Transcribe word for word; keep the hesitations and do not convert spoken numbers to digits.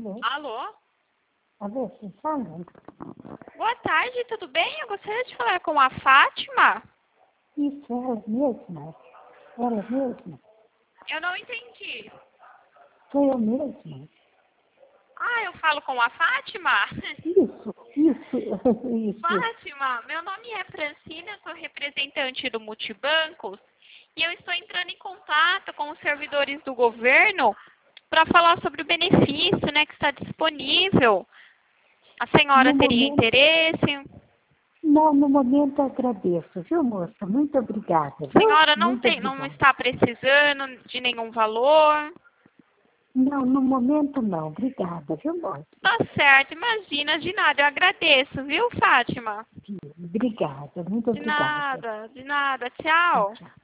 Alô? Alô? Alô, você fala? Boa tarde, tudo bem? Eu gostaria de falar com a Fátima. Isso, ela mesma. Ela mesma. Eu não entendi. Sou eu mesma. Ah, eu falo com a Fátima? Isso, isso, isso. Fátima, meu nome é Francina, eu sou representante do Multibancos e eu estou entrando em contato com os servidores do governo para falar sobre o benefício, né, que está disponível. A senhora No teria momento, interesse? não, no momento agradeço, viu, moça? Muito obrigada, A viu? senhora não Muito tem, não obrigada. está precisando de nenhum valor? Não, no momento não. Obrigada, viu, moça? Tá certo, imagina, de nada, eu agradeço, viu, Fátima? Obrigada, muito De obrigada. nada, de nada, Tchau, tchau. tchau.